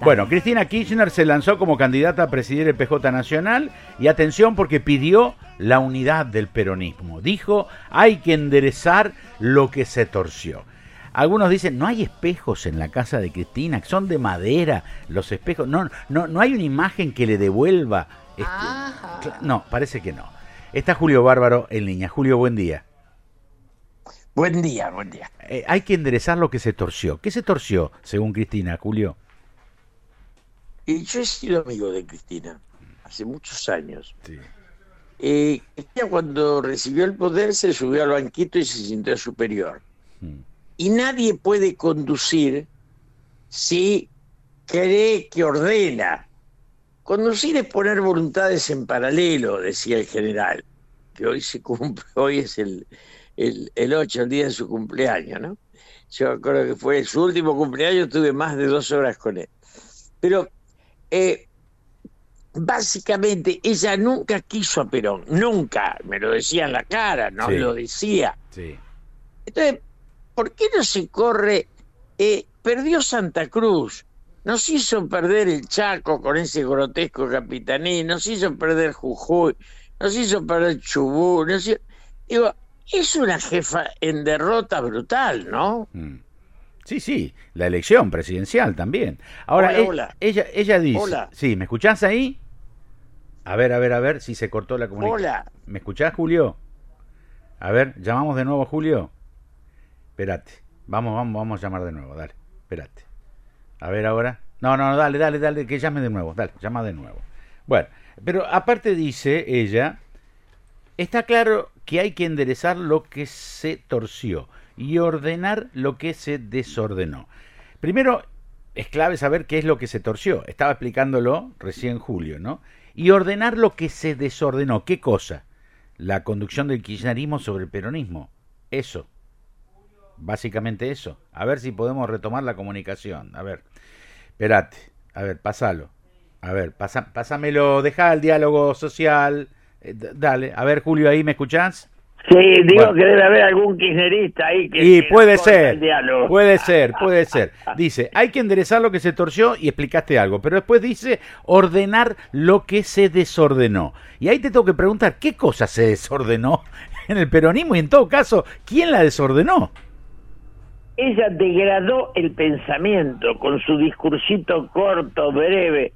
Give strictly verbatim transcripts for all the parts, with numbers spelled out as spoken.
Bueno, Cristina Kirchner se lanzó como candidata a presidir el P J Nacional y atención porque pidió la unidad del peronismo. Dijo, hay que enderezar lo que se torció. Algunos dicen, no hay espejos en la casa de Cristina, que son de madera los espejos. No, no, no hay una imagen que le devuelva. Este, no, parece que no. Está Julio Bárbaro en línea. Julio, buen día. Buen día, buen día. Eh, hay que enderezar lo que se torció. ¿Qué se torció, según Cristina, Julio? Y yo he sido amigo de Cristina hace muchos años. Sí. Eh, ella cuando recibió el poder se subió al banquito y se sintió superior. Hmm. Y nadie puede conducir si cree que ordena. Conducir es poner voluntades en paralelo, decía el general, que hoy se cumple, hoy es el, el, el ocho, el día de su cumpleaños, ¿no? Yo me acuerdo que fue su último cumpleaños, tuve más de dos horas con él. Pero eh, básicamente ella nunca quiso a Perón, nunca, me lo decía en la cara, no sí. lo decía. Sí. Entonces, ¿por qué no se corre? Eh, perdió Santa Cruz, nos hizo perder el Chaco con ese grotesco capitaní, nos hizo perder Jujuy, nos hizo perder Chubut, nos hizo... Digo, es una jefa en derrota brutal, ¿no? Mm. Sí, sí, la elección presidencial también. Ahora, hola, e hola. ella ella dice... Hola. Sí, ¿me escuchás ahí? A ver, a ver, a ver si se cortó la comunicación. Hola. ¿Me escuchás, Julio? A ver, llamamos de nuevo a Julio. Espérate, vamos, vamos, vamos a llamar de nuevo, dale, espérate. A ver ahora. No, no, dale, dale, dale, que llame de nuevo, dale, llama de nuevo. Bueno, pero aparte dice ella, está claro que hay que enderezar lo que se torció y ordenar lo que se desordenó. Primero, es clave saber qué es lo que se torció. Estaba explicándolo recién Julio, ¿no? Y ordenar lo que se desordenó. ¿Qué cosa? La conducción del kirchnerismo sobre el peronismo. Eso. Básicamente eso. A ver si podemos retomar la comunicación. A ver, espérate. A ver, pásalo. A ver, pasa, pásamelo. Deja el diálogo social. Eh, dale. A ver, Julio, ¿ahí me escuchás? Sí, digo bueno. que debe haber algún kirchnerista ahí que... Y puede ser, puede ser, puede ser. Dice, hay que enderezar lo que se torció y explicaste algo. Pero después dice, ordenar lo que se desordenó. Y ahí te tengo que preguntar, ¿qué cosa se desordenó en el peronismo? Y en todo caso, ¿quién la desordenó? Ella degradó el pensamiento con su discursito corto, breve.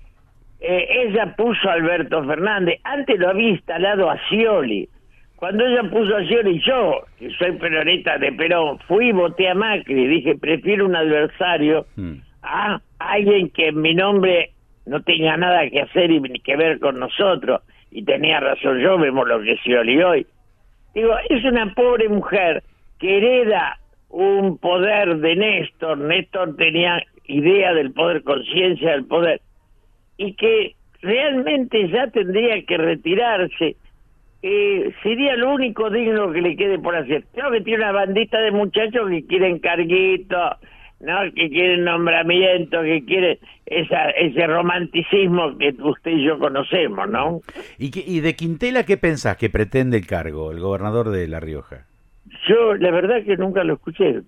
Eh, ella puso a Alberto Fernández. Antes lo había instalado a Scioli. Cuando ella puso a Scioli, yo, que soy peronista de Perón, fui y voté a Macri. Dije, prefiero un adversario mm. a alguien que en mi nombre no tenga nada que hacer y que ver con nosotros. Y tenía razón yo, vemos lo que es Scioli hoy. Digo, es una pobre mujer que hereda un poder de Néstor. Néstor tenía idea del poder, conciencia del poder, y que realmente ya tendría que retirarse. Eh, sería lo único digno que le quede por hacer. Creo que tiene una bandita de muchachos que quieren carguito, ¿no? Que quieren nombramiento, que quieren esa, ese romanticismo que usted y yo conocemos, ¿no? ¿Y, que, y de Quintela qué pensás que pretende el cargo, el gobernador de La Rioja? Yo, la verdad que nunca lo escuché.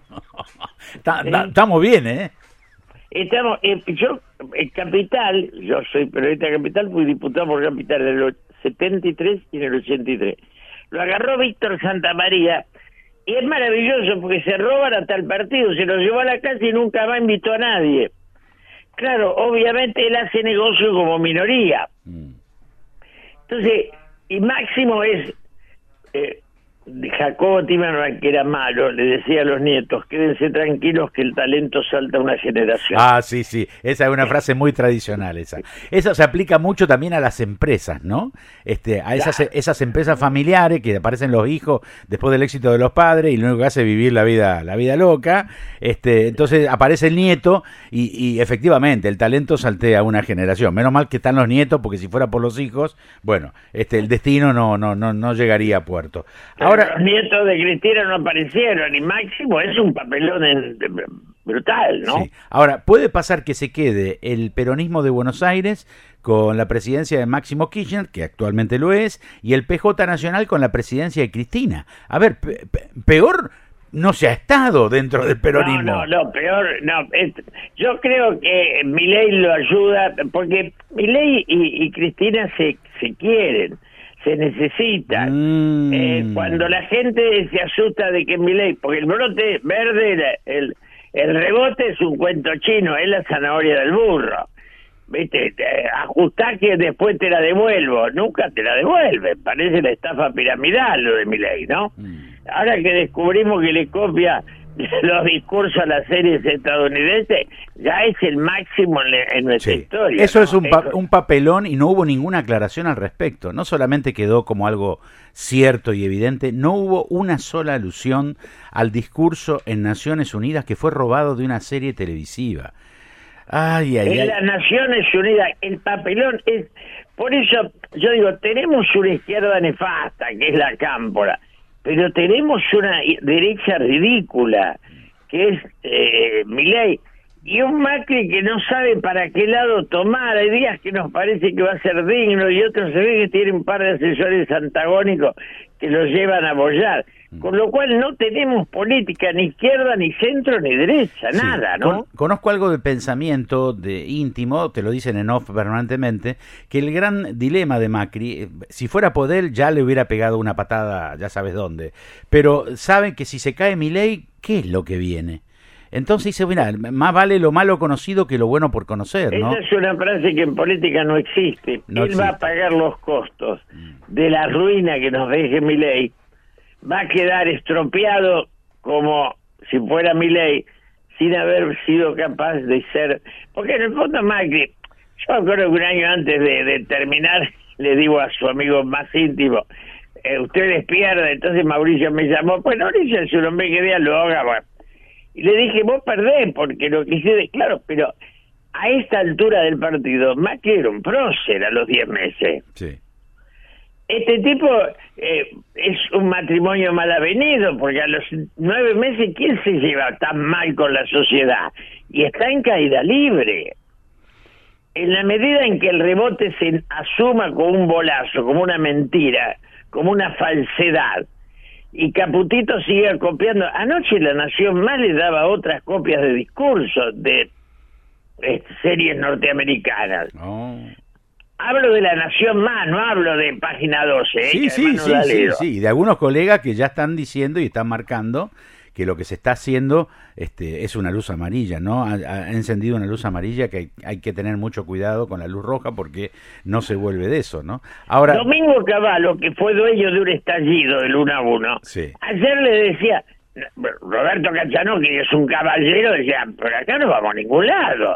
Estamos bien, ¿eh? Estamos, eh, yo, en Capital, yo soy periodista de Capital, fui diputado por Capital en el setenta y tres y en el ochenta y tres. Lo agarró Víctor Santamaría, y es maravilloso porque se roban hasta el partido, se lo llevó a la casa y nunca más invitó a nadie. Claro, obviamente él hace negocio como minoría. Mm. Entonces, y Máximo es... Eh, Jacobo Timerman, que era malo, le decía a los nietos, quédense tranquilos que el talento salta una generación. Ah, sí, sí, esa es una frase muy tradicional esa. Eso se aplica mucho también a las empresas, ¿no? Este, a esas, claro. esas empresas familiares que aparecen los hijos después del éxito de los padres y lo único que hace es vivir la vida, la vida loca. Este, entonces aparece el nieto y, y efectivamente el talento saltea una generación. Menos mal que están los nietos, porque si fuera por los hijos, bueno, este, el destino no, no, no, no llegaría a puerto. Ahora, los nietos de Cristina no aparecieron y Máximo es un papelón en, brutal, ¿no? Sí. Ahora, puede pasar que se quede el peronismo de Buenos Aires con la presidencia de Máximo Kirchner, que actualmente lo es, y el P J Nacional con la presidencia de Cristina. A ver, pe peor no se ha estado dentro del peronismo. No, no, no, peor, no. Es, yo creo que Milei lo ayuda, porque Milei y, y Cristina se, se quieren, se necesitan. Mm. Eh, cuando la gente se asusta de que Milei, porque el brote verde, el, el rebote es un cuento chino, es la zanahoria del burro. Viste, ajustá que después te la devuelvo, nunca te la devuelve, parece la estafa piramidal lo de Milei, ¿no? Mm. Ahora que descubrimos que le copia los discursos a las series estadounidenses, ya es el máximo en, en nuestra sí. historia. Eso ¿no? es un, pa un papelón y no hubo ninguna aclaración al respecto, no solamente quedó como algo cierto y evidente, no hubo una sola alusión al discurso en Naciones Unidas que fue robado de una serie televisiva. Ay, ay, en ay. las Naciones Unidas, el papelón es... Por eso, yo digo, tenemos una izquierda nefasta, que es la cámpora, pero tenemos una derecha ridícula, que es eh, Milei, y un Macri que no sabe para qué lado tomar. Hay días que nos parece que va a ser digno, y otros se ve que tiene un par de asesores antagónicos que lo llevan a bollar. Con lo cual no tenemos política ni izquierda, ni centro, ni derecha, sí, nada, ¿no? Con, conozco algo de pensamiento de íntimo, te lo dicen en off permanentemente, que el gran dilema de Macri, si fuera poder ya le hubiera pegado una patada, ya sabes dónde, pero saben que si se cae Milei, ¿qué es lo que viene? Entonces dice, mira, más vale lo malo conocido que lo bueno por conocer, ¿no? Esa es una frase que en política no existe. No Él existe. va a pagar los costos de la ruina que nos deje Milei. Va a quedar estropeado como si fuera Milei, sin haber sido capaz de ser... Porque en el fondo Macri, yo recuerdo que un año antes de, de terminar, le digo a su amigo más íntimo, eh, ustedes pierden. Entonces Mauricio me llamó, pues Mauricio es un hombre que dialoga, bueno. Y le dije, vos perdés, porque lo que hice, claro, pero a esta altura del partido, Macri era un prócer a los diez meses. Sí. Este tipo eh, es un matrimonio mal avenido, porque a los nueve meses, ¿quién se lleva tan mal con la sociedad? Y está en caída libre. En la medida en que el rebote se asuma como un bolazo, como una mentira, como una falsedad, y Caputito sigue copiando. Anoche La Nación más le daba otras copias de discursos de eh, series norteamericanas. Oh. Hablo de La Nación Más, no hablo de Página doce. ¿eh? Sí, sí, sí, sí, sí, de algunos colegas que ya están diciendo y están marcando que lo que se está haciendo este, es una luz amarilla, ¿no? Ha, ha encendido una luz amarilla que hay, hay que tener mucho cuidado con la luz roja porque no se vuelve de eso, ¿no? Ahora Domingo Cavallo, que fue dueño de un estallido del uno a uno, sí. ayer le decía, Roberto Cacciano, que es un caballero, decía, pero acá no vamos a ningún lado.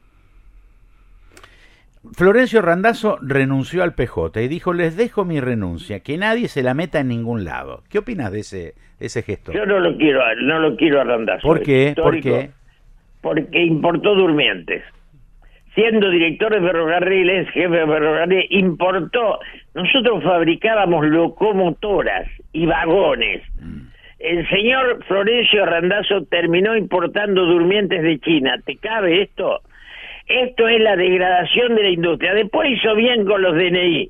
Florencio Randazzo renunció al P J y dijo, les dejo mi renuncia, que nadie se la meta en ningún lado. ¿Qué opinas de ese ese gesto? Yo no lo quiero, no lo quiero a Randazzo. ¿Por qué? ¿Por qué? Porque importó Durmientes. Siendo director de ferrocarriles, jefe de ferrocarriles, importó. Nosotros fabricábamos locomotoras y vagones. Mm. El señor Florencio Randazzo terminó importando Durmientes de China. ¿Te cabe esto? Esto es la degradación de la industria. Después hizo bien con los D N I,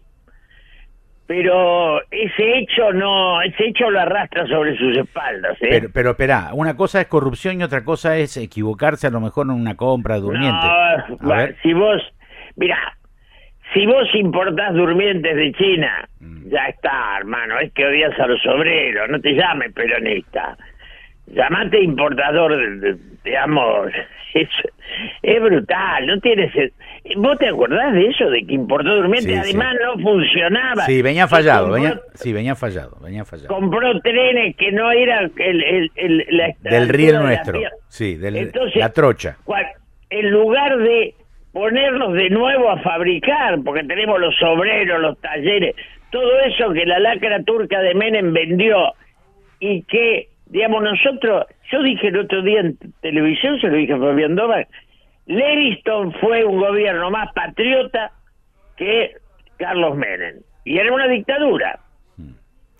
pero ese hecho no, ese hecho lo arrastra sobre sus espaldas. ¿eh? Pero, pero espera, una cosa es corrupción y otra cosa es equivocarse a lo mejor en una compra de Durmientes. No, bueno, si vos, mirá, si vos importás Durmientes de China, mm. ya está, hermano, es que odias a los obreros, no te llames peronista. Llamate importador, de, de, digamos, es, es brutal, no tienes... ¿Vos te acordás de eso, de que importó Durmientes? Sí, Además sí. no funcionaba. Sí, venía fallado, compró, venía, sí, venía fallado, venía fallado. Compró trenes que no eran el, el, el, la del riel nuestro, sí, del, Entonces, la trocha. Cual, en lugar de ponernos de nuevo a fabricar, porque tenemos los obreros, los talleres, todo eso que la lacra turca de Menem vendió y que... Digamos, nosotros, yo dije el otro día en televisión, se lo dije a Fabián Doman, Leviston fue un gobierno más patriota que Carlos Menem, y era una dictadura.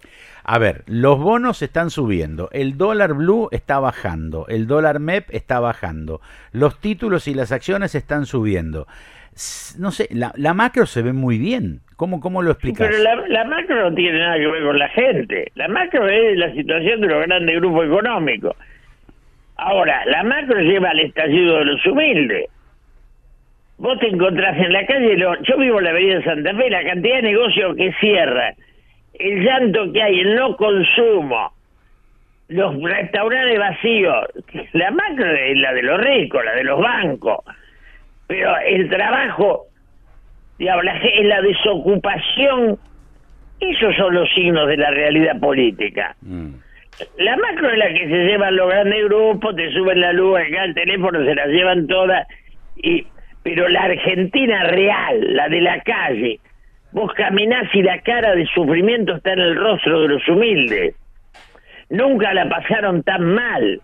A ver, los bonos están subiendo, el dólar blue está bajando, el dólar M E P está bajando, los títulos y las acciones están subiendo. No sé, la, la macro se ve muy bien. ¿Cómo, cómo lo explicás? Pero la, la macro no tiene nada que ver con la gente. La macro es la situación de los grandes grupos económicos. Ahora, la macro lleva al estallido de los humildes. Vos te encontrás en la calle, lo, yo vivo en la avenida Santa Fe, la cantidad de negocios que cierran, el llanto que hay, el no consumo, los restaurantes vacíos. La macro es la de los ricos, la de los bancos. Pero el trabajo, digamos, la, la desocupación, esos son los signos de la realidad política. Mm. La macro es la que se llevan los grandes grupos, te suben la luz, acá el teléfono, se las llevan todas. Y, pero la Argentina real, la de la calle, vos caminás y la cara de sufrimiento está en el rostro de los humildes. Nunca la pasaron tan mal.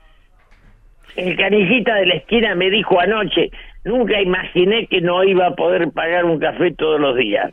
El canillita de la esquina me dijo anoche, nunca imaginé que no iba a poder pagar un café todos los días.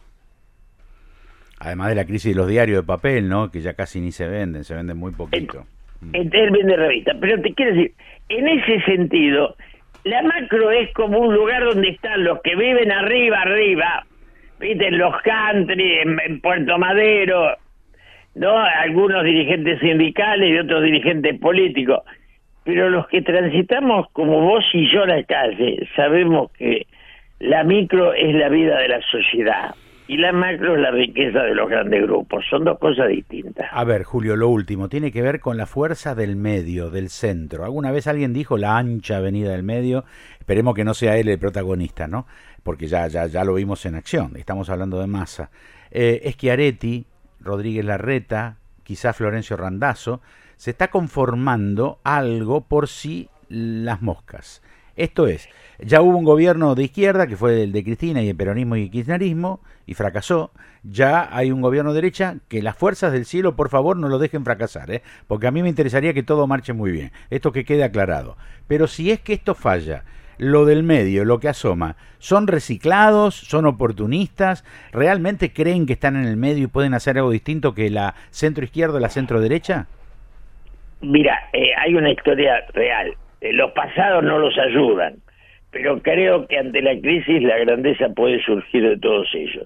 Además de la crisis de los diarios de papel, ¿no? Que ya casi ni se venden, se venden muy poquito. Él vende revistas, pero te quiero decir, en ese sentido, la macro es como un lugar donde están los que viven arriba, arriba, viste, en los country, en, en Puerto Madero, ¿no? Algunos dirigentes sindicales y otros dirigentes políticos. Pero los que transitamos como vos y yo la calle, sabemos que la micro es la vida de la sociedad y la macro es la riqueza de los grandes grupos. Son dos cosas distintas. A ver, Julio, lo último, tiene que ver con la fuerza del medio, del centro. Alguna vez alguien dijo la ancha avenida del medio, esperemos que no sea él el protagonista, ¿no? Porque ya, ya, ya lo vimos en acción, estamos hablando de Massa. Eh, Schiaretti, Rodríguez Larreta, quizá Florencio Randazzo, se está conformando algo por sí las moscas. Esto es, ya hubo un gobierno de izquierda, que fue el de Cristina y el peronismo y el kirchnerismo, y fracasó. Ya hay un gobierno de derecha, que las fuerzas del cielo, por favor, no lo dejen fracasar, ¿eh? Porque a mí me interesaría que todo marche muy bien. Esto que quede aclarado. Pero si es que esto falla, lo del medio, lo que asoma, ¿son reciclados? ¿Son oportunistas? ¿Realmente creen que están en el medio y pueden hacer algo distinto que la centro-izquierda o la centro-derecha? Mira, eh, hay una historia real. Eh, los pasados no los ayudan, pero creo que ante la crisis la grandeza puede surgir de todos ellos.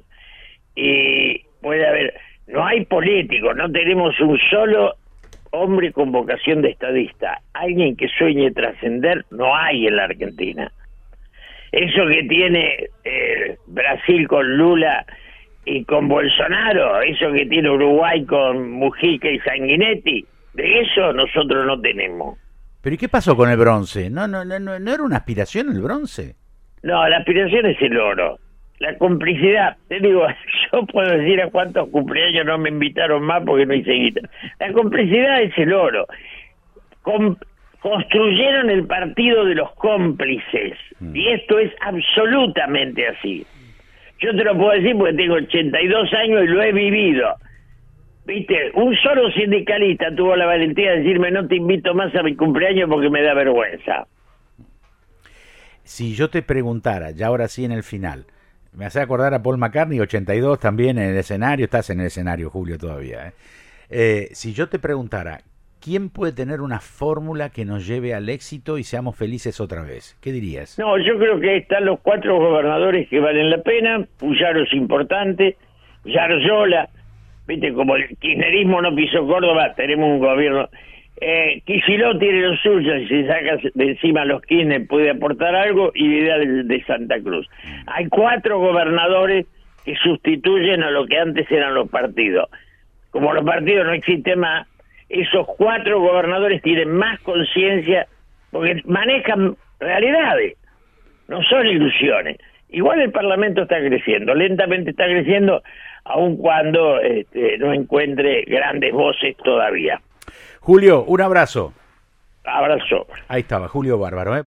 Y puede haber, no hay políticos, no tenemos un solo hombre con vocación de estadista. Alguien que sueñe trascender no hay en la Argentina. Eso que tiene eh, Brasil con Lula y con Bolsonaro, eso que tiene Uruguay con Mujica y Sanguinetti, de eso nosotros no tenemos. ¿Pero y qué pasó con el bronce? ¿No, no, no, no era una aspiración el bronce? No, la aspiración es el oro. La complicidad, te digo, yo puedo decir a cuántos cumpleaños no me invitaron más porque no hice guita. La complicidad es el oro. Com- construyeron el partido de los cómplices. Mm. Y esto es absolutamente así. Yo te lo puedo decir porque tengo ochenta y dos años y lo he vivido. Viste, un solo sindicalista tuvo la valentía de decirme no te invito más a mi cumpleaños porque me da vergüenza. Si yo te preguntara, ya ahora sí en el final, me hace acordar a Paul McCartney, ochenta y dos también en el escenario, estás en el escenario, Julio, todavía. ¿eh? Eh, si yo te preguntara, ¿quién puede tener una fórmula que nos lleve al éxito y seamos felices otra vez? ¿Qué dirías? No, yo creo que están los cuatro gobernadores que valen la pena. Puyaro es importante, Yarlora, viste, como el kirchnerismo no pisó Córdoba, tenemos un gobierno. Eh, Kicillof tiene lo suyo, y si sacas de encima los Kirchner puede aportar algo, y Vidal de Santa Cruz. Hay cuatro gobernadores que sustituyen a lo que antes eran los partidos. Como los partidos no existen más, esos cuatro gobernadores tienen más conciencia porque manejan realidades, no son ilusiones. Igual el Parlamento está creciendo, lentamente está creciendo, aun cuando este, no encuentre grandes voces todavía. Julio, un abrazo. Abrazo. Ahí estaba, Julio Bárbaro, ¿eh?